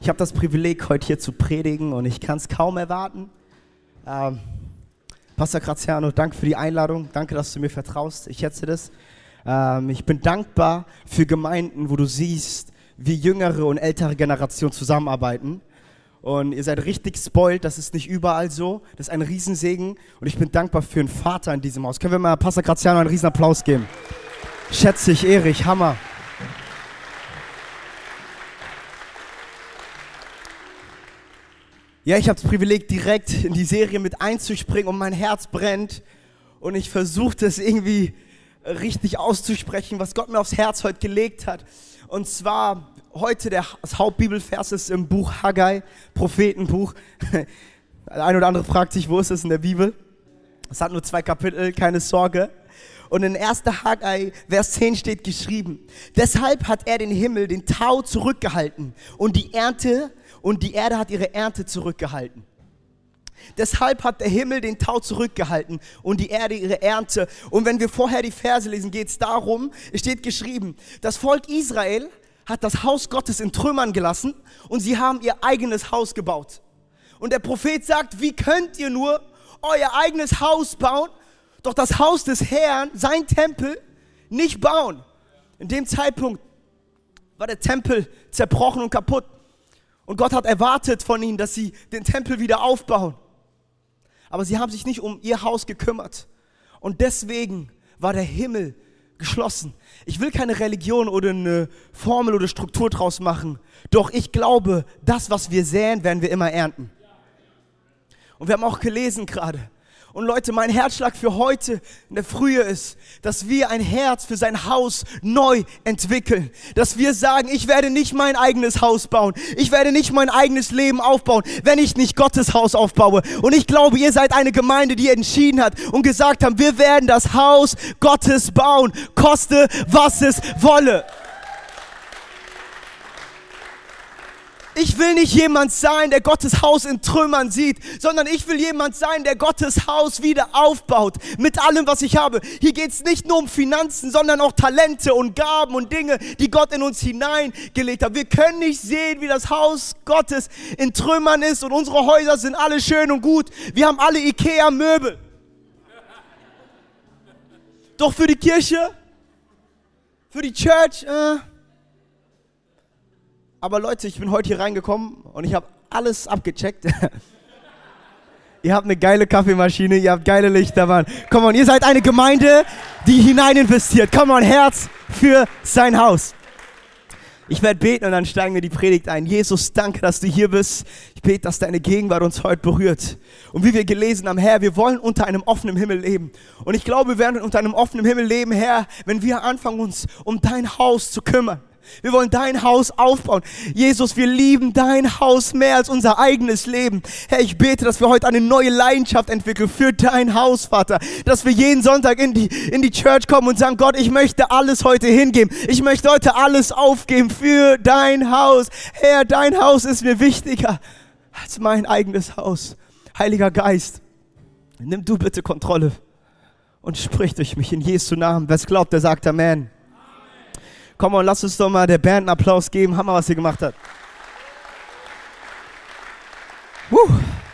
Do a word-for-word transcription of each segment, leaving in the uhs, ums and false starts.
Ich habe das Privileg, heute hier zu predigen und ich kann es kaum erwarten. Ähm, Pastor Graziano, danke für die Einladung. Danke, dass du mir vertraust. Ich schätze das. Ähm, ich bin dankbar für Gemeinden, wo du siehst, wie jüngere und ältere Generationen zusammenarbeiten. Und ihr seid richtig spoiled, das ist nicht überall so. Das ist ein Riesensegen. Und ich bin dankbar für einen Vater in diesem Haus. Können wir mal Pastor Graziano einen riesen Applaus geben? Schätze ich, ehre ich, Hammer. Ja, ich habe das Privileg, direkt in die Serie mit einzuspringen und mein Herz brennt. Und ich versuche das irgendwie richtig auszusprechen, was Gott mir aufs Herz heute gelegt hat. Und zwar heute der, das Hauptbibelvers ist im Buch Haggai, Prophetenbuch. Der eine oder andere fragt sich, wo ist es in der Bibel? Es hat nur zwei Kapitel, keine Sorge. Und in erster Haggai, Vers zehn steht geschrieben: Deshalb hat er den Himmel, den Tau zurückgehalten und die Ernte und die Erde hat ihre Ernte zurückgehalten. Deshalb hat der Himmel den Tau zurückgehalten und die Erde ihre Ernte. Und wenn wir vorher die Verse lesen, geht es darum, es steht geschrieben, das Volk Israel hat das Haus Gottes in Trümmern gelassen und sie haben ihr eigenes Haus gebaut. Und der Prophet sagt, wie könnt ihr nur euer eigenes Haus bauen, doch das Haus des Herrn, sein Tempel, nicht bauen? In dem Zeitpunkt war der Tempel zerbrochen und kaputt. Und Gott hat erwartet von ihnen, dass sie den Tempel wieder aufbauen. Aber sie haben sich nicht um ihr Haus gekümmert. Und deswegen war der Himmel geschlossen. Ich will keine Religion oder eine Formel oder Struktur draus machen. Doch ich glaube, das, was wir säen, werden wir immer ernten. Und wir haben auch gelesen gerade. Und Leute, mein Herzschlag für heute in der Frühe ist, dass wir ein Herz für sein Haus neu entwickeln. Dass wir sagen, ich werde nicht mein eigenes Haus bauen. Ich werde nicht mein eigenes Leben aufbauen, wenn ich nicht Gottes Haus aufbaue. Und ich glaube, ihr seid eine Gemeinde, die entschieden hat und gesagt haben, wir werden das Haus Gottes bauen, koste, was es wolle. Ich will nicht jemand sein, der Gottes Haus in Trümmern sieht, sondern ich will jemand sein, der Gottes Haus wieder aufbaut, mit allem, was ich habe. Hier geht es nicht nur um Finanzen, sondern auch Talente und Gaben und Dinge, die Gott in uns hineingelegt hat. Wir können nicht sehen, wie das Haus Gottes in Trümmern ist und unsere Häuser sind alle schön und gut. Wir haben alle Ikea-Möbel. Doch für die Kirche, für die Church, äh, aber Leute, ich bin heute hier reingekommen und ich habe alles abgecheckt. Ihr habt eine geile Kaffeemaschine, ihr habt geile Lichtermann. Come on, ihr seid eine Gemeinde, die hinein investiert. Come on, Herz für sein Haus. Ich werde beten und dann steigen wir die Predigt ein. Jesus, danke, dass du hier bist. Ich bete, dass deine Gegenwart uns heute berührt. Und wie wir gelesen haben, Herr, wir wollen unter einem offenen Himmel leben. Und ich glaube, wir werden unter einem offenen Himmel leben, Herr, wenn wir anfangen, uns um dein Haus zu kümmern. Wir wollen dein Haus aufbauen. Jesus, wir lieben dein Haus mehr als unser eigenes Leben. Herr, ich bete, dass wir heute eine neue Leidenschaft entwickeln für dein Haus, Vater. Dass wir jeden Sonntag in die, in die Church kommen und sagen, Gott, ich möchte alles heute hingeben. Ich möchte heute alles aufgeben für dein Haus. Herr, dein Haus ist mir wichtiger als mein eigenes Haus. Heiliger Geist, nimm du bitte Kontrolle und sprich durch mich in Jesu Namen. Wer es glaubt, der sagt Amen. Komm und lass uns doch mal der Band einen Applaus geben. Hammer, was sie gemacht hat. Woo.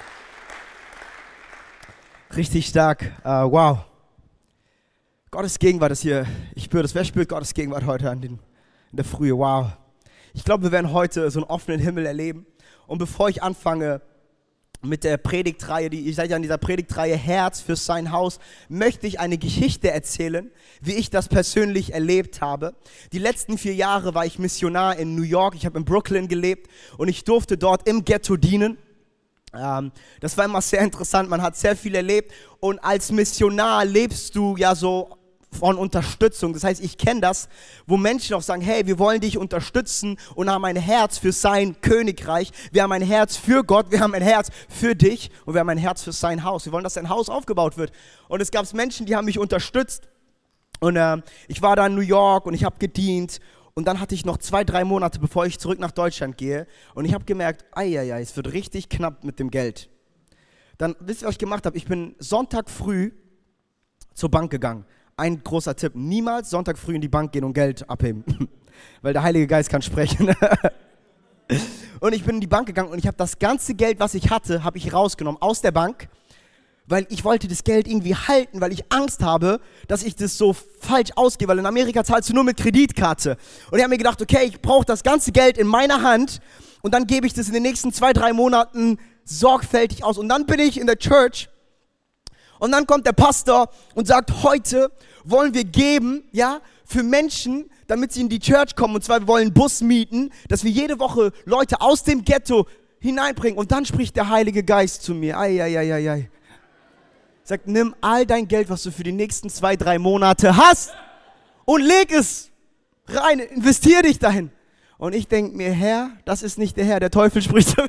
Richtig stark. Uh, wow. Gottes Gegenwart ist hier. Ich spüre das. Wer spürt Gottes Gegenwart heute an den, in der Frühe? Wow. Ich glaube, wir werden heute so einen offenen Himmel erleben. Und bevor ich anfange mit der Predigtreihe, die, ihr seid ja in dieser Predigtreihe Herz für sein Haus, möchte ich eine Geschichte erzählen, wie ich das persönlich erlebt habe. Die letzten vier Jahre war ich Missionar in New York, ich habe in Brooklyn gelebt und ich durfte dort im Ghetto dienen. Ähm, das war immer sehr interessant, man hat sehr viel erlebt und als Missionar lebst du ja so von Unterstützung. Das heißt, ich kenne das, wo Menschen auch sagen, hey, wir wollen dich unterstützen und haben ein Herz für sein Königreich. Wir haben ein Herz für Gott, wir haben ein Herz für dich und wir haben ein Herz für sein Haus. Wir wollen, dass sein Haus aufgebaut wird. Und es gab Menschen, die haben mich unterstützt und äh, ich war da in New York und ich habe gedient und dann hatte ich noch zwei, drei Monate, bevor ich zurück nach Deutschland gehe und ich habe gemerkt, ei, ei, ei, es wird richtig knapp mit dem Geld. Dann, wisst ihr, was ich gemacht habe? Ich bin Sonntag früh zur Bank gegangen. Ein großer Tipp, niemals Sonntag früh in die Bank gehen und Geld abheben, weil der Heilige Geist kann sprechen. Und ich bin in die Bank gegangen und ich habe das ganze Geld, was ich hatte, habe ich rausgenommen aus der Bank, weil ich wollte das Geld irgendwie halten, weil ich Angst habe, dass ich das so falsch ausgebe, weil in Amerika zahlst du nur mit Kreditkarte. Und ich habe mir gedacht, okay, ich brauche das ganze Geld in meiner Hand und dann gebe ich das in den nächsten zwei, drei Monaten sorgfältig aus. Und dann bin ich in der Church und dann kommt der Pastor und sagt, heute wollen wir geben, ja, für Menschen, damit sie in die Church kommen. Und zwar, wir wollen einen Bus mieten, dass wir jede Woche Leute aus dem Ghetto hineinbringen. Und dann spricht der Heilige Geist zu mir. Ei, ei, ei, ei, ei. Sagt, nimm all dein Geld, was du für die nächsten zwei, drei Monate hast und leg es rein, investier dich dahin. Und ich denke mir, Herr, das ist nicht der Herr, der Teufel spricht zu mir.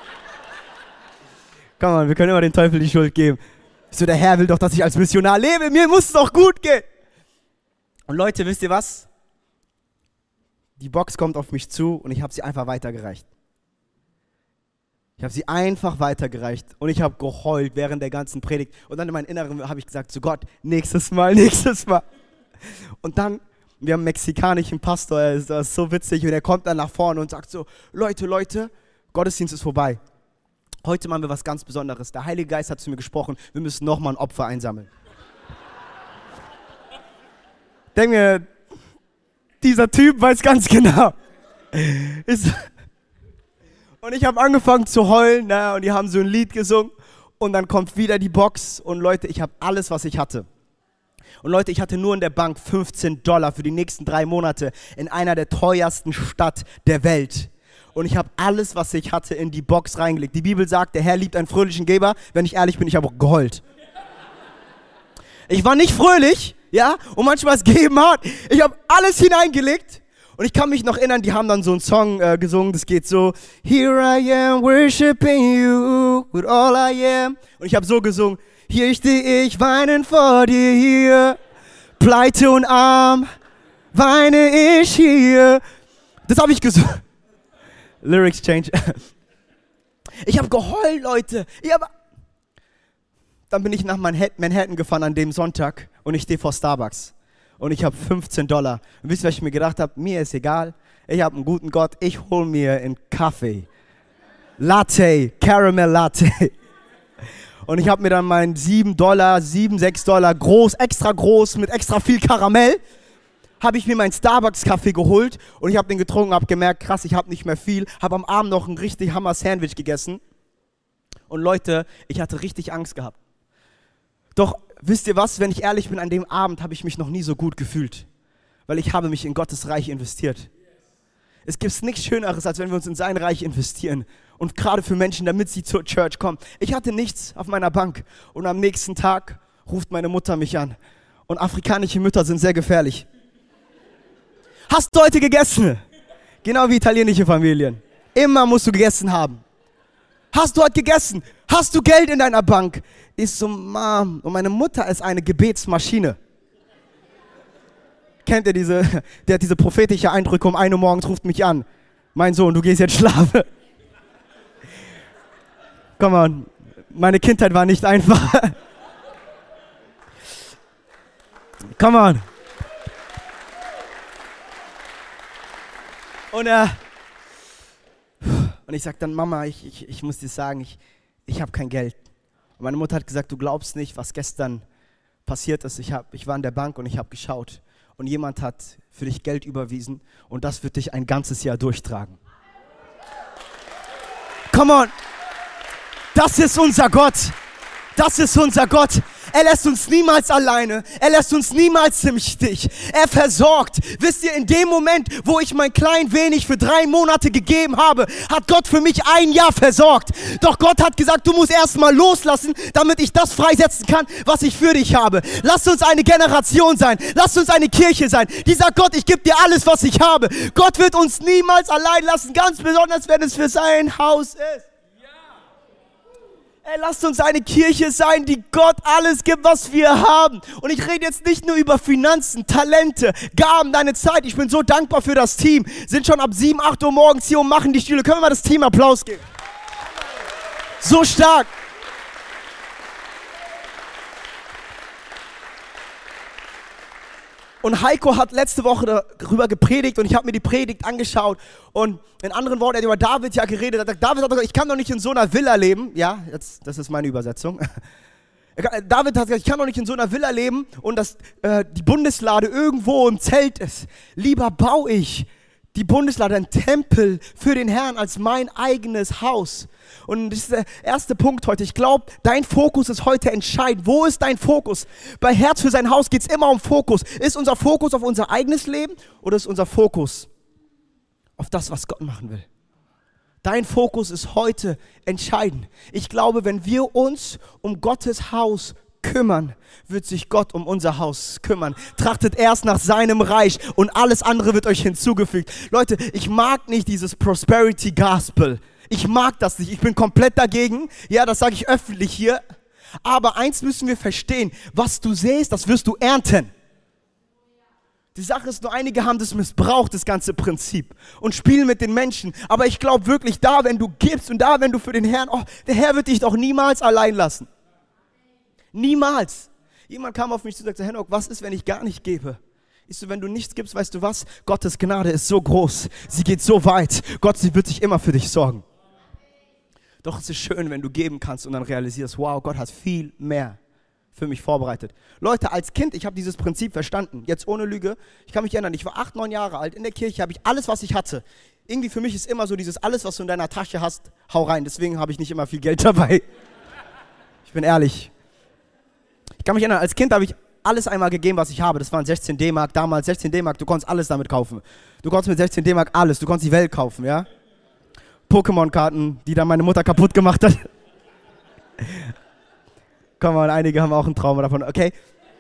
Komm mal, wir können immer dem Teufel die Schuld geben. So, der Herr will doch, dass ich als Missionar lebe, mir muss es doch gut gehen. Und Leute, wisst ihr was? Die Box kommt auf mich zu und ich habe sie einfach weitergereicht. Ich habe sie einfach weitergereicht und ich habe geheult während der ganzen Predigt. Und dann in meinem Inneren habe ich gesagt zu Gott, nächstes Mal, nächstes Mal. Und dann, wir haben einen mexikanischen Pastor, er ist, das ist so witzig und er kommt dann nach vorne und sagt so, Leute, Leute, Gottesdienst ist vorbei. Heute machen wir was ganz Besonderes. Der Heilige Geist hat zu mir gesprochen, wir müssen nochmal ein Opfer einsammeln. Denk mir, dieser Typ weiß ganz genau. Ist Und ich habe angefangen zu heulen, ne, und die haben so ein Lied gesungen und dann kommt wieder die Box und Leute, ich habe alles, was ich hatte. Und Leute, ich hatte nur in der Bank fünfzehn Dollar für die nächsten drei Monate in einer der teuersten Stadt der Welt. Und ich habe alles, was ich hatte, in die Box reingelegt. Die Bibel sagt, der Herr liebt einen fröhlichen Geber. Wenn ich ehrlich bin, ich habe auch geheult. Ich war nicht fröhlich, ja, und manchmal ist Geben hart. Ich habe alles hineingelegt. Und ich kann mich noch erinnern, die haben dann so einen Song äh, gesungen, das geht so, Here I am worshiping you with all I am. Und ich habe so gesungen, hier stehe ich weinend vor dir hier, pleite und arm, weine ich hier. Das habe ich gesungen. Lyrics change. Ich habe geheult, Leute. Ich hab dann bin ich nach Manhattan gefahren an dem Sonntag und ich stehe vor Starbucks. Und ich habe fünfzehn Dollar. Und wisst ihr, was ich mir gedacht habe? Mir ist egal. Ich habe einen guten Gott. Ich hole mir einen Kaffee. Latte, Caramel Latte. Und ich habe mir dann meinen sieben Dollar, sieben, sechs Dollar groß, extra groß, mit extra viel Karamell, habe ich mir meinen Starbucks-Kaffee geholt und ich habe den getrunken, habe gemerkt, krass, ich habe nicht mehr viel. Habe am Abend noch ein richtig Hammer-Sandwich gegessen. Und Leute, ich hatte richtig Angst gehabt. Doch wisst ihr was, wenn ich ehrlich bin, an dem Abend habe ich mich noch nie so gut gefühlt, weil ich habe mich in Gottes Reich investiert. Es gibt nichts Schöneres, als wenn wir uns in sein Reich investieren und gerade für Menschen, damit sie zur Church kommen. Ich hatte nichts auf meiner Bank und am nächsten Tag ruft meine Mutter mich an und afrikanische Mütter sind sehr gefährlich. Hast du heute gegessen? Genau wie italienische Familien. Immer musst du gegessen haben. Hast du heute gegessen? Hast du Geld in deiner Bank? Ich so, Mom. Und meine Mutter ist eine Gebetsmaschine. Kennt ihr diese, der hat diese prophetische Eindrücke, um ein Uhr morgens ruft mich an. Mein Sohn, du gehst jetzt schlafen. Komm on, meine Kindheit war nicht einfach. Come on. Und, äh, und ich sag dann, Mama, ich, ich, ich muss dir sagen, ich, ich habe kein Geld. Und meine Mutter hat gesagt, du glaubst nicht, was gestern passiert ist. Ich, hab, ich war in der Bank und ich habe geschaut. Und jemand hat für dich Geld überwiesen und das wird dich ein ganzes Jahr durchtragen. Come on. Das ist unser Gott. Das ist unser Gott. Er lässt uns niemals alleine. Er lässt uns niemals im Stich. Er versorgt. Wisst ihr, in dem Moment, wo ich mein klein wenig für drei Monate gegeben habe, hat Gott für mich ein Jahr versorgt. Doch Gott hat gesagt, du musst erst mal loslassen, damit ich das freisetzen kann, was ich für dich habe. Lasst uns eine Generation sein. Lasst uns eine Kirche sein, die sagt, Gott, ich gebe dir alles, was ich habe. Gott wird uns niemals allein lassen, ganz besonders, wenn es für sein Haus ist. Ey, lasst uns eine Kirche sein, die Gott alles gibt, was wir haben. Und ich rede jetzt nicht nur über Finanzen, Talente, Gaben, deine Zeit. Ich bin so dankbar für das Team. Sind schon ab sieben, acht Uhr morgens hier und machen die Stühle. Können wir mal das Team Applaus geben? So stark. Und Heiko hat letzte Woche darüber gepredigt und ich habe mir die Predigt angeschaut. Und in anderen Worten, er hat über David ja geredet. Er hat gesagt, David hat gesagt, ich kann doch nicht in so einer Villa leben. Ja, jetzt, das ist meine Übersetzung. David hat gesagt, ich kann doch nicht in so einer Villa leben und dass äh, die Bundeslade irgendwo im Zelt ist. Lieber baue ich die Bundeslade, ein Tempel für den Herrn als mein eigenes Haus. Und das ist der erste Punkt heute. Ich glaube, dein Fokus ist heute entscheidend. Wo ist dein Fokus? Bei Herz für sein Haus geht es immer um Fokus. Ist unser Fokus auf unser eigenes Leben oder ist unser Fokus auf das, was Gott machen will? Dein Fokus ist heute entscheidend. Ich glaube, wenn wir uns um Gottes Haus kümmern, wird sich Gott um unser Haus kümmern. Trachtet erst nach seinem Reich und alles andere wird euch hinzugefügt. Leute, ich mag nicht dieses Prosperity Gospel. Ich mag das nicht. Ich bin komplett dagegen. Ja, das sage ich öffentlich hier. Aber eins müssen wir verstehen. Was du sähst, das wirst du ernten. Die Sache ist nur, einige haben das missbraucht, das ganze Prinzip, und spielen mit den Menschen. Aber ich glaube wirklich, da, wenn du gibst und da, wenn du für den Herrn, oh, der Herr wird dich doch niemals allein lassen. Niemals. Jemand kam auf mich zu und sagte, Henok, was ist, wenn ich gar nicht gebe? Ich so, wenn du nichts gibst, weißt du was? Gottes Gnade ist so groß, sie geht so weit. Gott, sie wird sich immer für dich sorgen. Doch es ist schön, wenn du geben kannst und dann realisierst, wow, Gott hat viel mehr für mich vorbereitet. Leute, als Kind, ich habe dieses Prinzip verstanden, jetzt ohne Lüge, ich kann mich erinnern, ich war acht, neun Jahre alt, in der Kirche habe ich alles, was ich hatte. Irgendwie für mich ist immer so dieses, alles, was du in deiner Tasche hast, hau rein. Deswegen habe ich nicht immer viel Geld dabei. Ich bin ehrlich. Ich kann mich erinnern, als Kind habe ich alles einmal gegeben, was ich habe. Das waren sechzehn D-Mark, damals sechzehn D-Mark, du konntest alles damit kaufen. Du konntest mit sechzehn D-Mark alles, du konntest die Welt kaufen, ja? Pokémon-Karten, die dann meine Mutter kaputt gemacht hat. Komm mal, einige haben auch ein Trauma davon, okay?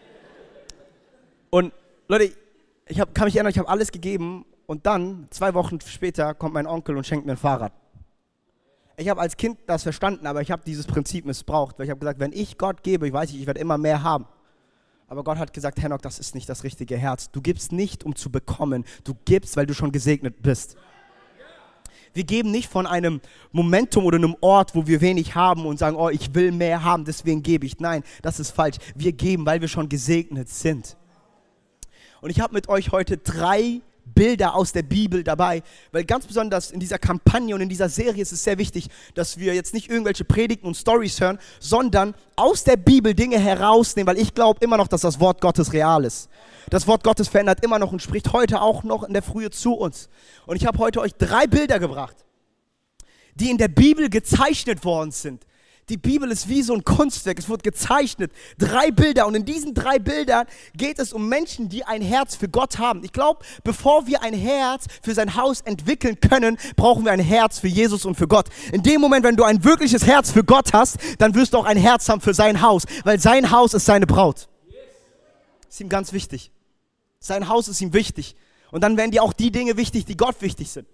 Und Leute, ich hab, kann mich erinnern, ich habe alles gegeben und dann, zwei Wochen später, kommt mein Onkel und schenkt mir ein Fahrrad. Ich habe als Kind das verstanden, aber ich habe dieses Prinzip missbraucht, weil ich habe gesagt, wenn ich Gott gebe, ich weiß nicht, ich werde immer mehr haben. Aber Gott hat gesagt, Henok, das ist nicht das richtige Herz. Du gibst nicht, um zu bekommen. Du gibst, weil du schon gesegnet bist. Wir geben nicht von einem Momentum oder einem Ort, wo wir wenig haben und sagen, oh, ich will mehr haben, deswegen gebe ich. Nein, das ist falsch. Wir geben, weil wir schon gesegnet sind. Und ich habe mit euch heute drei Bilder aus der Bibel dabei, weil ganz besonders in dieser Kampagne und in dieser Serie ist es sehr wichtig, dass wir jetzt nicht irgendwelche Predigten und Storys hören, sondern aus der Bibel Dinge herausnehmen, weil ich glaube immer noch, dass das Wort Gottes real ist. Das Wort Gottes verändert immer noch und spricht heute auch noch in der Frühe zu uns. Und ich habe heute euch drei Bilder gebracht, die in der Bibel gezeichnet worden sind. Die Bibel ist wie so ein Kunstwerk, es wurde gezeichnet. Drei Bilder und in diesen drei Bildern geht es um Menschen, die ein Herz für Gott haben. Ich glaube, bevor wir ein Herz für sein Haus entwickeln können, brauchen wir ein Herz für Jesus und für Gott. In dem Moment, wenn du ein wirkliches Herz für Gott hast, dann wirst du auch ein Herz haben für sein Haus, weil sein Haus ist seine Braut. Ist ihm ganz wichtig. Sein Haus ist ihm wichtig. Und dann werden dir auch die Dinge wichtig, die Gott wichtig sind.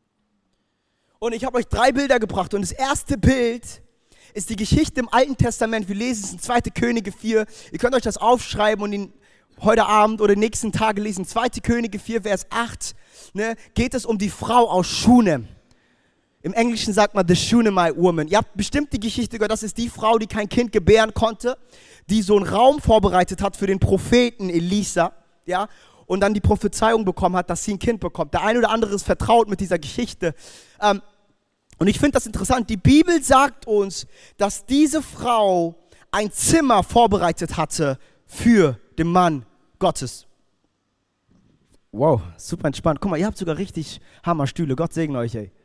Und ich habe euch drei Bilder gebracht und das erste Bild ist die Geschichte im Alten Testament. Wir lesen es in zweite Könige vier. Ihr könnt euch das aufschreiben und ihn heute Abend oder die nächsten Tage lesen. zweite Könige vier, Vers acht, ne, geht es um die Frau aus Shunem. Im Englischen sagt man the Shunammite woman. Ihr habt bestimmt die Geschichte gehört, das ist die Frau, die kein Kind gebären konnte, die so einen Raum vorbereitet hat für den Propheten Elisa, ja, und dann die Prophezeiung bekommen hat, dass sie ein Kind bekommt. Der eine oder andere ist vertraut mit dieser Geschichte. Ähm, Und ich finde das interessant, die Bibel sagt uns, dass diese Frau ein Zimmer vorbereitet hatte für den Mann Gottes. Wow, super entspannt. Guck mal, ihr habt sogar richtig Hammerstühle. Gott segne euch, ey.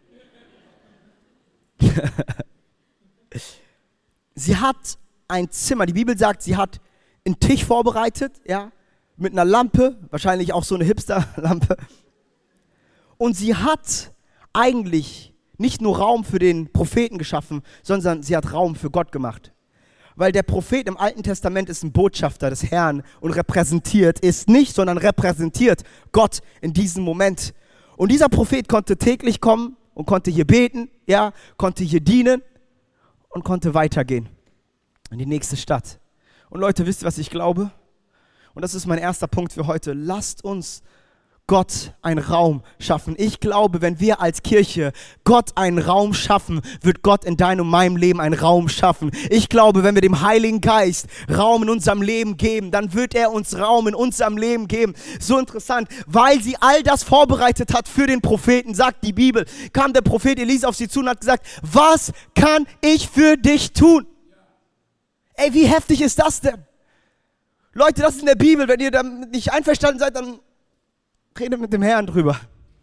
Sie hat ein Zimmer, die Bibel sagt, sie hat einen Tisch vorbereitet, ja, mit einer Lampe, wahrscheinlich auch so eine Hipster-Lampe. Und sie hat eigentlich nicht nur Raum für den Propheten geschaffen, sondern sie hat Raum für Gott gemacht. Weil der Prophet im Alten Testament ist ein Botschafter des Herrn und repräsentiert, ist nicht, sondern repräsentiert Gott in diesem Moment. Und dieser Prophet konnte täglich kommen und konnte hier beten, ja, konnte hier dienen und konnte weitergehen in die nächste Stadt. Und Leute, wisst ihr, was ich glaube? Und das ist mein erster Punkt für heute. Lasst uns Gott einen Raum schaffen. Ich glaube, wenn wir als Kirche Gott einen Raum schaffen, wird Gott in deinem und meinem Leben einen Raum schaffen. Ich glaube, wenn wir dem Heiligen Geist Raum in unserem Leben geben, dann wird er uns Raum in unserem Leben geben. So interessant, weil sie all das vorbereitet hat für den Propheten, sagt die Bibel, kam der Prophet Elisa auf sie zu und hat gesagt, was kann ich für dich tun? Ey, wie heftig ist das denn? Leute, das ist in der Bibel. Wenn ihr damit nicht einverstanden seid, dann redet mit dem Herrn drüber.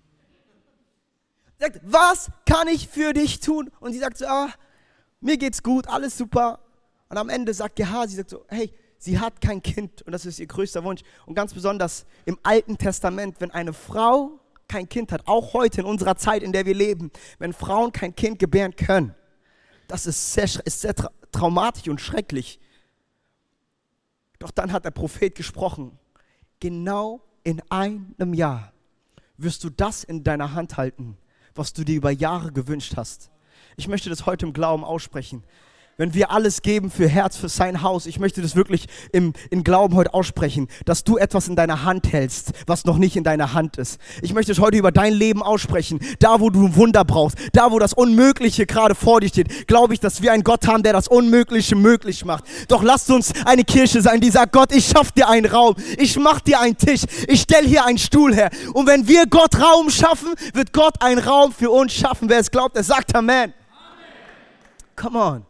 Sagt, was kann ich für dich tun? Und sie sagt so, ah, mir geht's gut, alles super. Und am Ende sagt Gehazi, sie sagt so, hey, sie hat kein Kind und das ist ihr größter Wunsch. Und ganz besonders im Alten Testament, wenn eine Frau kein Kind hat, auch heute in unserer Zeit, in der wir leben, wenn Frauen kein Kind gebären können, das ist sehr, ist sehr tra- traumatisch und schrecklich. Doch dann hat der Prophet gesprochen, genau in einem Jahr wirst du das in deiner Hand halten, was du dir über Jahre gewünscht hast. Ich möchte das heute im Glauben aussprechen. Wenn wir alles geben für Herz, für sein Haus, ich möchte das wirklich im, im Glauben heute aussprechen, dass du etwas in deiner Hand hältst, was noch nicht in deiner Hand ist. Ich möchte es heute über dein Leben aussprechen, da wo du ein Wunder brauchst, da wo das Unmögliche gerade vor dir steht, glaube ich, dass wir einen Gott haben, der das Unmögliche möglich macht. Doch lasst uns eine Kirche sein, die sagt, Gott, ich schaff dir einen Raum, ich mach dir einen Tisch, ich stell hier einen Stuhl her. Und wenn wir Gott Raum schaffen, wird Gott einen Raum für uns schaffen. Wer es glaubt, der sagt Amen. Amen. Come on.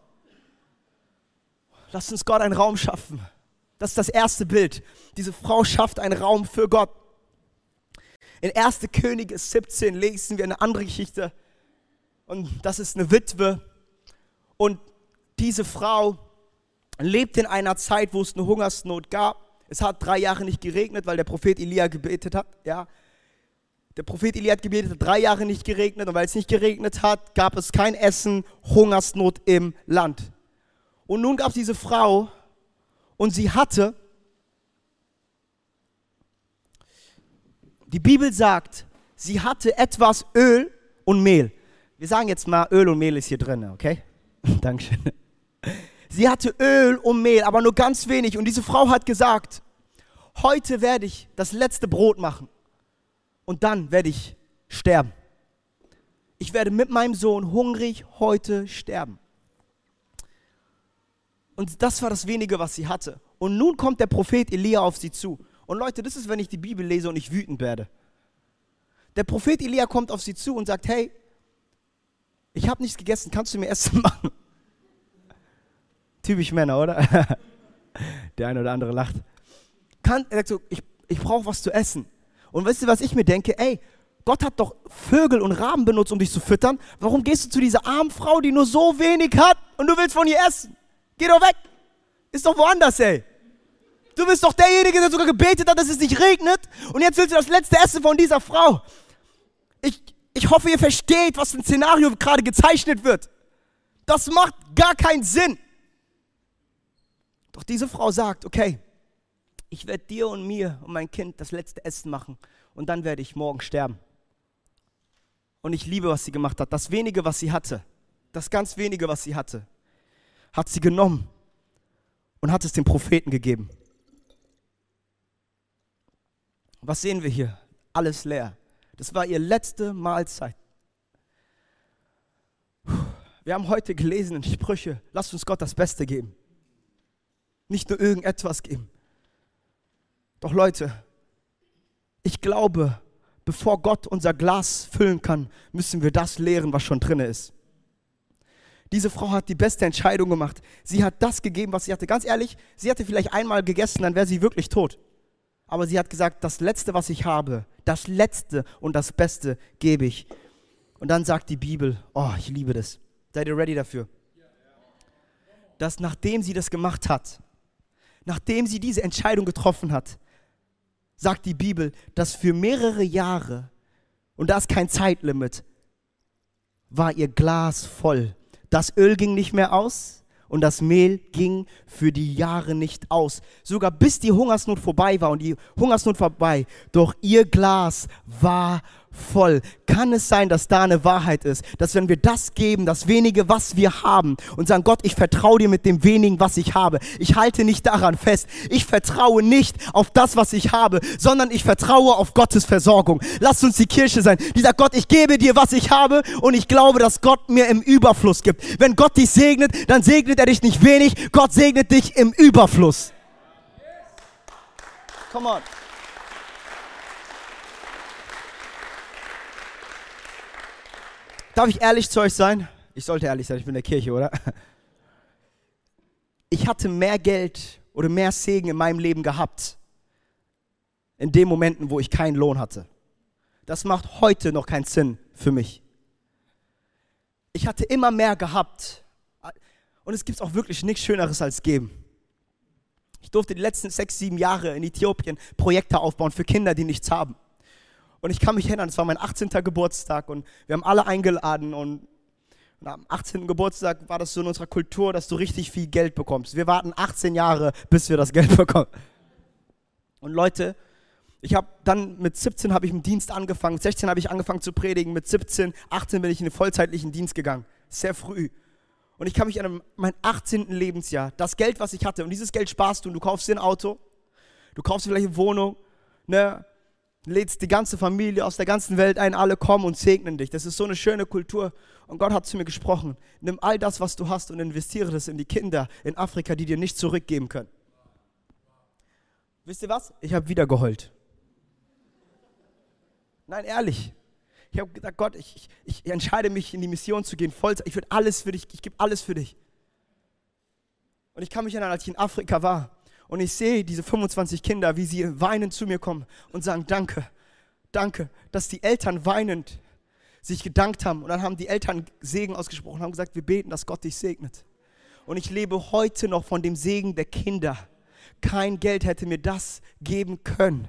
Lasst uns Gott einen Raum schaffen. Das ist das erste Bild. Diese Frau schafft einen Raum für Gott. In erster Könige siebzehn lesen wir eine andere Geschichte. Und das ist eine Witwe. Und diese Frau lebt in einer Zeit, wo es eine Hungersnot gab. Es hat drei Jahre nicht geregnet, weil der Prophet Elia gebetet hat. Ja. Der Prophet Elia hat gebetet, hat drei Jahre nicht geregnet. Und weil es nicht geregnet hat, gab es kein Essen, Hungersnot im Land. Und nun gab es diese Frau und sie hatte, die Bibel sagt, sie hatte etwas Öl und Mehl. Wir sagen jetzt mal, Öl und Mehl ist hier drin, okay? Dankeschön. Sie hatte Öl und Mehl, aber nur ganz wenig. Und diese Frau hat gesagt, heute werde ich das letzte Brot machen und dann werde ich sterben. Ich werde mit meinem Sohn hungrig heute sterben. Und das war das Wenige, was sie hatte. Und nun kommt der Prophet Elia auf sie zu. Und Leute, das ist, wenn ich die Bibel lese und ich wütend werde. Der Prophet Elia kommt auf sie zu und sagt, hey, ich habe nichts gegessen, kannst du mir Essen machen? Typisch Männer, oder? Der eine oder andere lacht. Kann, er sagt so, ich, ich brauche was zu essen. Und weißt du, was ich mir denke? Ey, Gott hat doch Vögel und Raben benutzt, um dich zu füttern. Warum gehst du zu dieser armen Frau, die nur so wenig hat und du willst von ihr essen? Geh doch weg. Ist doch woanders, ey. Du bist doch derjenige, der sogar gebetet hat, dass es nicht regnet. Und jetzt willst du das letzte Essen von dieser Frau. Ich, ich hoffe, ihr versteht, was für ein Szenario gerade gezeichnet wird. Das macht gar keinen Sinn. Doch diese Frau sagt, okay, ich werde dir und mir und mein Kind das letzte Essen machen. Und dann werde ich morgen sterben. Und ich liebe, was sie gemacht hat. Das wenige, was sie hatte, das ganz wenige, was sie hatte, hat sie genommen und hat es dem Propheten gegeben. Was sehen wir hier? Alles leer. Das war ihre letzte Mahlzeit. Wir haben heute gelesen in Sprüche, lasst uns Gott das Beste geben. Nicht nur irgendetwas geben. Doch Leute, ich glaube, bevor Gott unser Glas füllen kann, müssen wir das leeren, was schon drin ist. Diese Frau hat die beste Entscheidung gemacht. Sie hat das gegeben, was sie hatte. Ganz ehrlich, sie hatte vielleicht einmal gegessen, dann wäre sie wirklich tot. Aber sie hat gesagt, das Letzte, was ich habe, das Letzte und das Beste gebe ich. Und dann sagt die Bibel, oh, ich liebe das. Seid ihr ready dafür? Dass nachdem sie das gemacht hat, nachdem sie diese Entscheidung getroffen hat, sagt die Bibel, dass für mehrere Jahre, und da ist kein Zeitlimit, war ihr Glas voll. Das Öl ging nicht mehr aus und das Mehl ging für die Jahre nicht aus. Sogar bis die Hungersnot vorbei war und die Hungersnot vorbei. Doch ihr Glas war voll. Kann es sein, dass da eine Wahrheit ist, dass wenn wir das geben, das wenige, was wir haben, und sagen, Gott, ich vertraue dir mit dem wenigen, was ich habe. Ich halte nicht daran fest. Ich vertraue nicht auf das, was ich habe, sondern ich vertraue auf Gottes Versorgung. Lasst uns die Kirche sein, die sagt, Gott, ich gebe dir, was ich habe, und ich glaube, dass Gott mir im Überfluss gibt. Wenn Gott dich segnet, dann segnet er dich nicht wenig, Gott segnet dich im Überfluss. Come on. Darf ich ehrlich zu euch sein? Ich sollte ehrlich sein, ich bin in der Kirche, oder? Ich hatte mehr Geld oder mehr Segen in meinem Leben gehabt, in den Momenten, wo ich keinen Lohn hatte. Das macht heute noch keinen Sinn für mich. Ich hatte immer mehr gehabt. Und es gibt auch wirklich nichts Schöneres als geben. Ich durfte die letzten sechs, sieben Jahre in Äthiopien Projekte aufbauen für Kinder, die nichts haben. Und ich kann mich erinnern, es war mein achtzehnter Geburtstag und wir haben alle eingeladen und, und am achtzehnten Geburtstag war das so in unserer Kultur, dass du richtig viel Geld bekommst. Wir warten achtzehn Jahre, bis wir das Geld bekommen. Und Leute, ich habe dann mit siebzehn habe ich im Dienst angefangen, mit sechzehn habe ich angefangen zu predigen, mit siebzehn, achtzehn bin ich in den vollzeitlichen Dienst gegangen, sehr früh. Und ich kann mich erinnern, mein achtzehnten Lebensjahr, das Geld, was ich hatte, und dieses Geld sparst du und du kaufst dir ein Auto, du kaufst dir vielleicht eine Wohnung, ne? Lädst die ganze Familie aus der ganzen Welt ein, alle kommen und segnen dich. Das ist so eine schöne Kultur. Und Gott hat zu mir gesprochen, nimm all das, was du hast und investiere das in die Kinder in Afrika, die dir nicht zurückgeben können. Wisst ihr was? Ich habe wieder geheult. Nein, ehrlich. Ich habe gesagt, Gott, ich, ich, ich entscheide mich, in die Mission zu gehen. Vollzeit. Ich will alles für dich, ich gebe alles für dich. Und ich kann mich erinnern, als ich in Afrika war, und ich sehe diese fünfundzwanzig Kinder, wie sie weinend zu mir kommen und sagen, danke, danke, dass die Eltern weinend sich gedankt haben. Und dann haben die Eltern Segen ausgesprochen und haben gesagt, wir beten, dass Gott dich segnet. Und ich lebe heute noch von dem Segen der Kinder. Kein Geld hätte mir das geben können.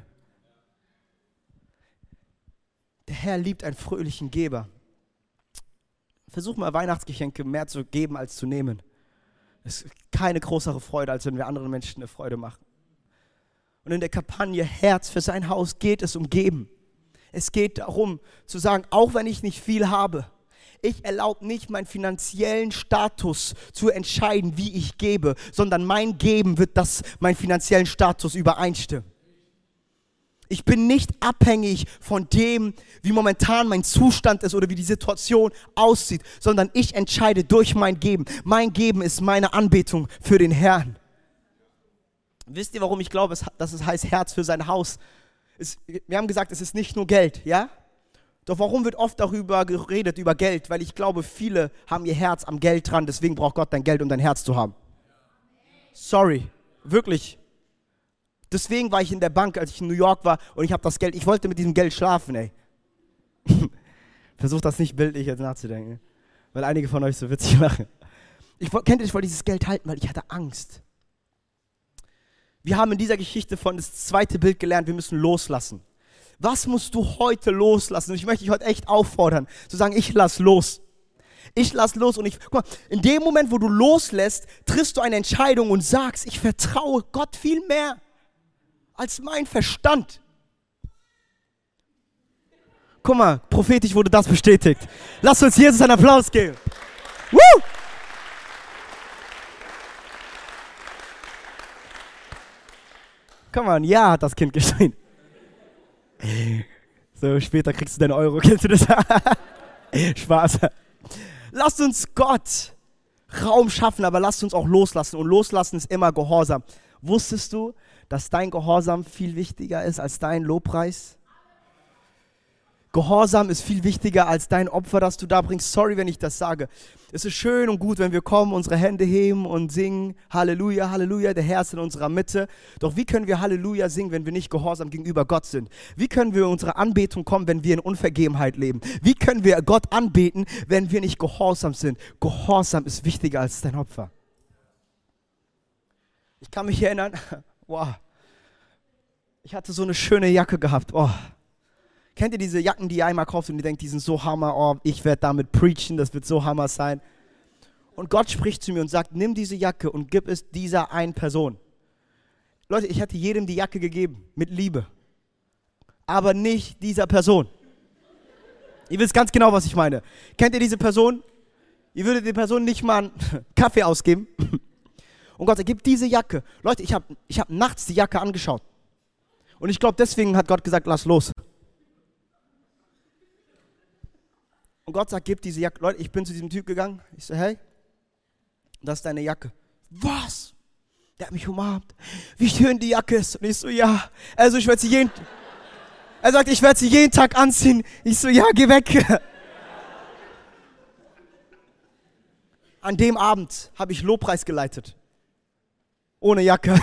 Der Herr liebt einen fröhlichen Geber. Versuch mal, Weihnachtsgeschenke mehr zu geben als zu nehmen. Es ist keine größere Freude, als wenn wir anderen Menschen eine Freude machen. Und in der Kampagne Herz für sein Haus geht es um Geben. Es geht darum zu sagen, auch wenn ich nicht viel habe, ich erlaube nicht meinen finanziellen Status zu entscheiden, wie ich gebe, sondern mein Geben wird das meinen finanziellen Status übereinstimmen. Ich bin nicht abhängig von dem, wie momentan mein Zustand ist oder wie die Situation aussieht, sondern ich entscheide durch mein Geben. Mein Geben ist meine Anbetung für den Herrn. Wisst ihr, warum ich glaube, dass es heißt Herz für sein Haus? Es, wir haben gesagt, es ist nicht nur Geld, ja? Doch warum wird oft darüber geredet, über Geld? Weil ich glaube, viele haben ihr Herz am Geld dran, deswegen braucht Gott dein Geld, um dein Herz zu haben. Sorry, wirklich. Deswegen war ich in der Bank, als ich in New York war und ich habe das Geld, ich wollte mit diesem Geld schlafen, ey. Versucht das nicht bildlich jetzt nachzudenken, weil einige von euch so witzig lachen. Ich, kennt ihr, ich wollte dieses Geld halten, weil ich hatte Angst. Wir haben in dieser Geschichte von das zweite Bild gelernt, wir müssen loslassen. Was musst du heute loslassen? Und ich möchte dich heute echt auffordern, zu sagen, ich lass los. Ich lass los und ich, guck mal, in dem Moment, wo du loslässt, triffst du eine Entscheidung und sagst, ich vertraue Gott viel mehr als mein Verstand. Guck mal, prophetisch wurde das bestätigt. Lass uns Jesus einen Applaus geben. Woo! Komm mal, ja, hat das Kind geschrien. So, später kriegst du deinen Euro. Kennst du das? Spaß. Lasst uns Gott Raum schaffen, aber lasst uns auch loslassen. Und loslassen ist immer Gehorsam. Wusstest du, dass dein Gehorsam viel wichtiger ist als dein Lobpreis? Gehorsam ist viel wichtiger als dein Opfer, das du da bringst. Sorry, wenn ich das sage. Es ist schön und gut, wenn wir kommen, unsere Hände heben und singen, Halleluja, Halleluja, der Herr ist in unserer Mitte. Doch wie können wir Halleluja singen, wenn wir nicht gehorsam gegenüber Gott sind? Wie können wir in unsere Anbetung kommen, wenn wir in Unvergebenheit leben? Wie können wir Gott anbeten, wenn wir nicht gehorsam sind? Gehorsam ist wichtiger als dein Opfer. Ich kann mich erinnern, wow, ich hatte so eine schöne Jacke gehabt, oh. Kennt ihr diese Jacken, die ihr einmal kauft und ihr denkt, die sind so Hammer, oh, ich werde damit preachen, das wird so Hammer sein. Und Gott spricht zu mir und sagt, nimm diese Jacke und gib es dieser einen Person. Leute, ich hätte jedem die Jacke gegeben, mit Liebe. Aber nicht dieser Person. Ihr wisst ganz genau, was ich meine. Kennt ihr diese Person? Ihr würdet der Person nicht mal einen Kaffee ausgeben. Und Gott, er gibt diese Jacke. Leute, ich habe ich hab nachts die Jacke angeschaut. Und ich glaube, deswegen hat Gott gesagt, lass los. Und Gott sagt, gib diese Jacke. Leute, ich bin zu diesem Typ gegangen. Ich so, hey, das ist deine Jacke. Was? Der hat mich umarmt. Wie schön die Jacke ist. Und ich so, ja. Also ich werde sie jeden... Er sagt, ich werde sie jeden Tag anziehen. Ich so, ja, geh weg. An dem Abend habe ich Lobpreis geleitet. Ohne Jacke.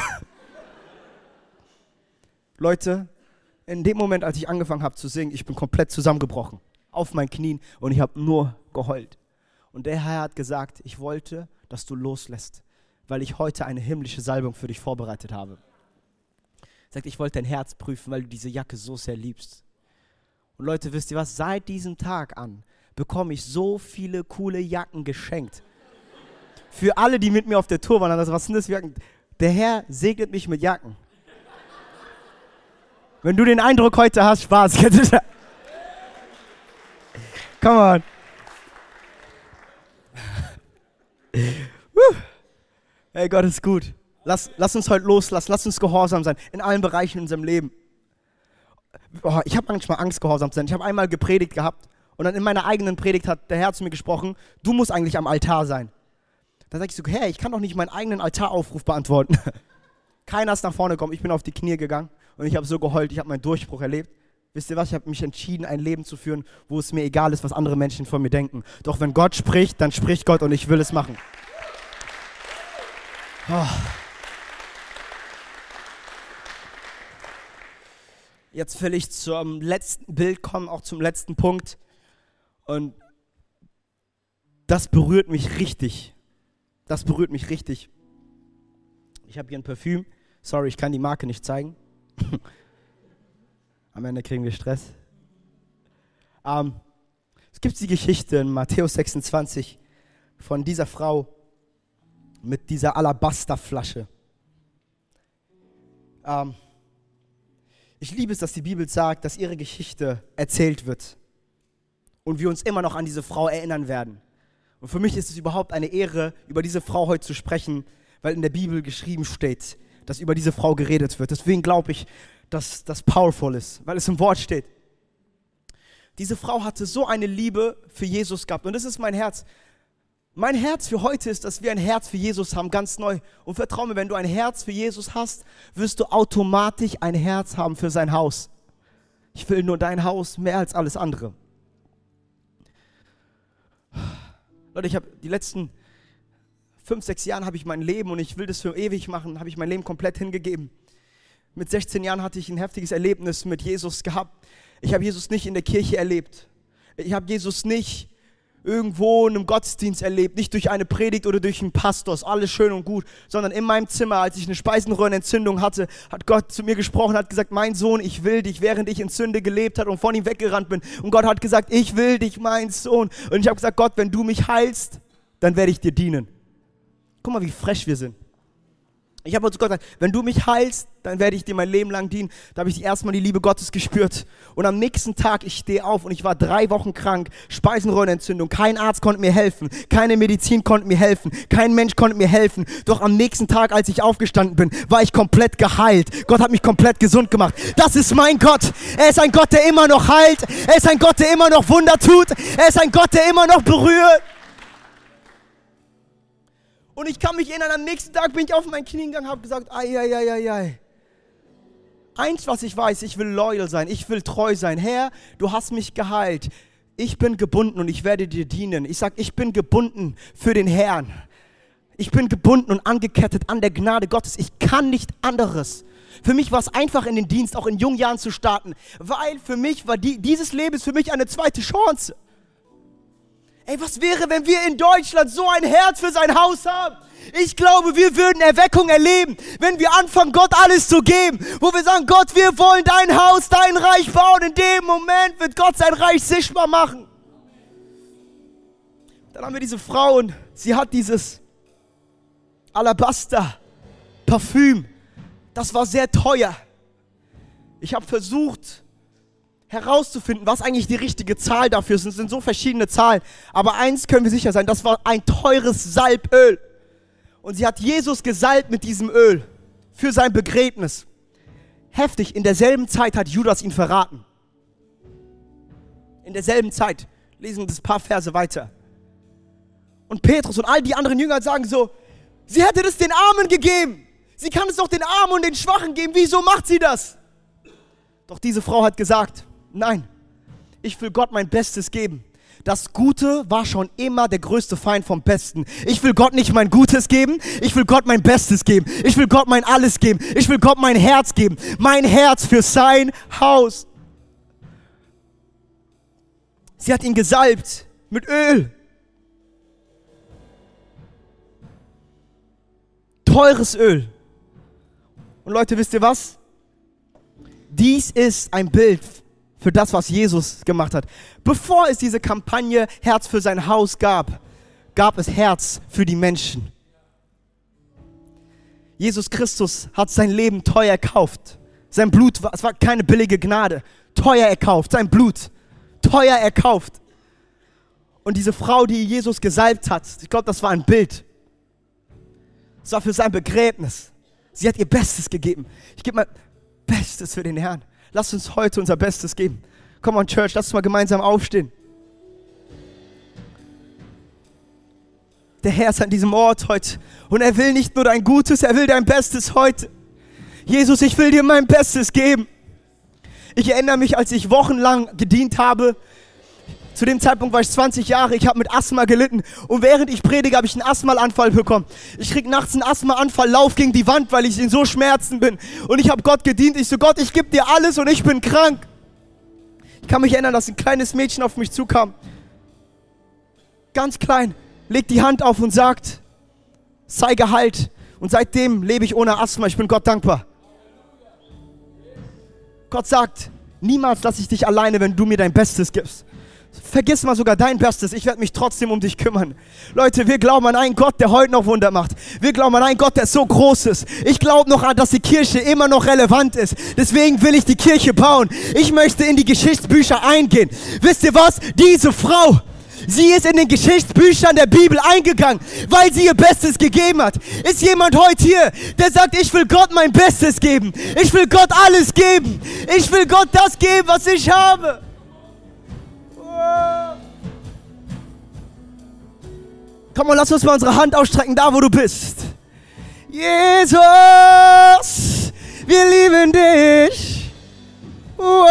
Leute, in dem Moment, als ich angefangen habe zu singen, ich bin komplett zusammengebrochen. Auf meinen Knien und ich habe nur geheult. Und der Herr hat gesagt, ich wollte, dass du loslässt, weil ich heute eine himmlische Salbung für dich vorbereitet habe. Er sagt, ich wollte dein Herz prüfen, weil du diese Jacke so sehr liebst. Und Leute, wisst ihr was? Seit diesem Tag an bekomme ich so viele coole Jacken geschenkt. Für alle, die mit mir auf der Tour waren, also was sind das für Jacken? Der Herr segnet mich mit Jacken. Wenn du den Eindruck heute hast, Spaß. Come on. Hey, Gott ist gut. Lass, lass uns heute loslassen, lass uns gehorsam sein, in allen Bereichen in unserem Leben. Oh, ich habe manchmal Angst, gehorsam zu sein. Ich habe einmal gepredigt gehabt und dann in meiner eigenen Predigt hat der Herr zu mir gesprochen, du musst eigentlich am Altar sein. Da sag ich so, hey, ich kann doch nicht meinen eigenen Altaraufruf beantworten. Keiner ist nach vorne gekommen, ich bin auf die Knie gegangen und ich habe so geheult, ich habe meinen Durchbruch erlebt. Wisst ihr was, ich habe mich entschieden, ein Leben zu führen, wo es mir egal ist, was andere Menschen von mir denken. Doch wenn Gott spricht, dann spricht Gott und ich will es machen. Oh. Jetzt will ich zum letzten Bild kommen, auch zum letzten Punkt. Und das berührt mich richtig. Das berührt mich richtig. Ich habe hier ein Parfüm. Sorry, ich kann die Marke nicht zeigen. Am Ende kriegen wir Stress. Ähm, es gibt die Geschichte in Matthäus sechsundzwanzig von dieser Frau mit dieser Alabasterflasche. Ähm, ich liebe es, dass die Bibel sagt, dass ihre Geschichte erzählt wird und wir uns immer noch an diese Frau erinnern werden. Und für mich ist es überhaupt eine Ehre, über diese Frau heute zu sprechen, weil in der Bibel geschrieben steht, dass über diese Frau geredet wird. Deswegen glaube ich, dass das powerful ist, weil es im Wort steht. Diese Frau hatte so eine Liebe für Jesus gehabt und das ist mein Herz. Mein Herz für heute ist, dass wir ein Herz für Jesus haben, ganz neu. Und vertrau mir, wenn du ein Herz für Jesus hast, wirst du automatisch ein Herz haben für sein Haus. Ich will nur dein Haus mehr als alles andere. Leute, ich habe die letzten fünf, sechs Jahren habe ich mein Leben und ich will das für ewig machen, habe ich mein Leben komplett hingegeben. Mit sechzehn Jahren hatte ich ein heftiges Erlebnis mit Jesus gehabt. Ich habe Jesus nicht in der Kirche erlebt. Ich habe Jesus nicht irgendwo in einem Gottesdienst erlebt, nicht durch eine Predigt oder durch einen Pastor, ist alles schön und gut, sondern in meinem Zimmer, als ich eine Speisenröhrenentzündung hatte, hat Gott zu mir gesprochen, hat gesagt, mein Sohn, ich will dich, während ich in Sünde gelebt habe und von ihm weggerannt bin. Und Gott hat gesagt, ich will dich, mein Sohn. Und ich habe gesagt, Gott, wenn du mich heilst, dann werde ich dir dienen. Guck mal, wie frech wir sind. Ich habe zu Gott gesagt, wenn du mich heilst, dann werde ich dir mein Leben lang dienen. Da habe ich erstmal die Liebe Gottes gespürt. Und am nächsten Tag, ich stehe auf und ich war drei Wochen krank, Speisenröhrenentzündung, kein Arzt konnte mir helfen, keine Medizin konnte mir helfen, kein Mensch konnte mir helfen. Doch am nächsten Tag, als ich aufgestanden bin, war ich komplett geheilt. Gott hat mich komplett gesund gemacht. Das ist mein Gott. Er ist ein Gott, der immer noch heilt. Er ist ein Gott, der immer noch Wunder tut. Er ist ein Gott, der immer noch berührt. Und ich kann mich erinnern, am nächsten Tag bin ich auf meinen Knien gegangen und habe gesagt, ai, ai, ai, ai, ai. Eins, was ich weiß, ich will loyal sein, ich will treu sein. Herr, du hast mich geheilt. Ich bin gebunden und ich werde dir dienen. Ich sage, ich bin gebunden für den Herrn. Ich bin gebunden und angekettet an der Gnade Gottes. Ich kann nicht anderes. Für mich war es einfach, in den Dienst auch in jungen Jahren zu starten, weil für mich war die, dieses Leben ist für mich eine zweite Chance. Ey, was wäre, wenn wir in Deutschland so ein Herz für sein Haus haben? Ich glaube, wir würden Erweckung erleben, wenn wir anfangen, Gott alles zu geben. Wo wir sagen, Gott, wir wollen dein Haus, dein Reich bauen. In dem Moment wird Gott sein Reich sichtbar machen. Dann haben wir diese Frau und sie hat dieses Alabaster-Parfüm. Das war sehr teuer. Ich habe versucht, herauszufinden, was eigentlich die richtige Zahl dafür ist. Es sind so verschiedene Zahlen. Aber eins können wir sicher sein, das war ein teures Salböl. Und sie hat Jesus gesalbt mit diesem Öl für sein Begräbnis. Heftig, in derselben Zeit hat Judas ihn verraten. In derselben Zeit. Lesen wir das paar Verse weiter. Und Petrus und all die anderen Jünger sagen so, sie hätte das den Armen gegeben. Sie kann es doch den Armen und den Schwachen geben. Wieso macht sie das? Doch diese Frau hat gesagt, nein, ich will Gott mein Bestes geben. Das Gute war schon immer der größte Feind vom Besten. Ich will Gott nicht mein Gutes geben, ich will Gott mein Bestes geben. Ich will Gott mein Alles geben. Ich will Gott mein Herz geben. Mein Herz für sein Haus. Sie hat ihn gesalbt mit Öl. Teures Öl. Und Leute, wisst ihr was? Dies ist ein Bild für das, was Jesus gemacht hat. Bevor es diese Kampagne Herz für sein Haus gab, gab es Herz für die Menschen. Jesus Christus hat sein Leben teuer erkauft. Sein Blut, war, es war keine billige Gnade. Teuer erkauft, sein Blut. Teuer erkauft. Und diese Frau, die Jesus gesalbt hat, ich glaube, das war ein Bild. Es war für sein Begräbnis. Sie hat ihr Bestes gegeben. Ich gebe mein Bestes für den Herrn. Lasst uns heute unser Bestes geben. Come on, Church, lasst uns mal gemeinsam aufstehen. Der Herr ist an diesem Ort heute. Und er will nicht nur dein Gutes, er will dein Bestes heute. Jesus, ich will dir mein Bestes geben. Ich erinnere mich, als ich wochenlang gedient habe. Zu dem Zeitpunkt war ich zwanzig Jahre, ich habe mit Asthma gelitten. Und während ich predige, habe ich einen Asthmaanfall bekommen. Ich kriege nachts einen Asthmaanfall, lauf gegen die Wand, weil ich in so Schmerzen bin. Und ich habe Gott gedient. Ich so, Gott, ich gebe dir alles und ich bin krank. Ich kann mich erinnern, dass ein kleines Mädchen auf mich zukam. Ganz klein, legt die Hand auf und sagt, sei geheilt. Und seitdem lebe ich ohne Asthma. Ich bin Gott dankbar. Gott sagt, niemals lasse ich dich alleine, wenn du mir dein Bestes gibst. Vergiss mal sogar dein Bestes, ich werde mich trotzdem um dich kümmern. Leute, wir glauben an einen Gott, der heute noch Wunder macht. Wir glauben an einen Gott, der so groß ist. Ich glaube noch an, dass die Kirche immer noch relevant ist. Deswegen will ich die Kirche bauen. Ich möchte in die Geschichtsbücher eingehen. Wisst ihr was? Diese Frau, sie ist in den Geschichtsbüchern der Bibel eingegangen, weil sie ihr Bestes gegeben hat. Ist jemand heute hier, der sagt, ich will Gott mein Bestes geben. Ich will Gott alles geben. Ich will Gott das geben, was ich habe. Komm, lass uns mal unsere Hand ausstrecken, da wo du bist. Jesus, wir lieben dich. Oh.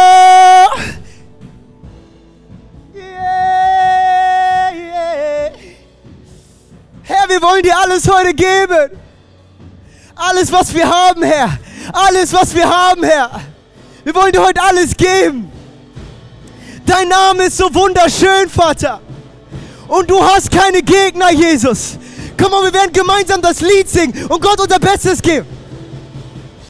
Yeah, yeah. Herr, wir wollen dir alles heute geben. Alles, was wir haben, Herr. Alles, was wir haben, Herr. Wir wollen dir heute alles geben. Dein Name ist so wunderschön, Vater. Und du hast keine Gegner, Jesus. Komm mal, wir werden gemeinsam das Lied singen und Gott unser Bestes geben.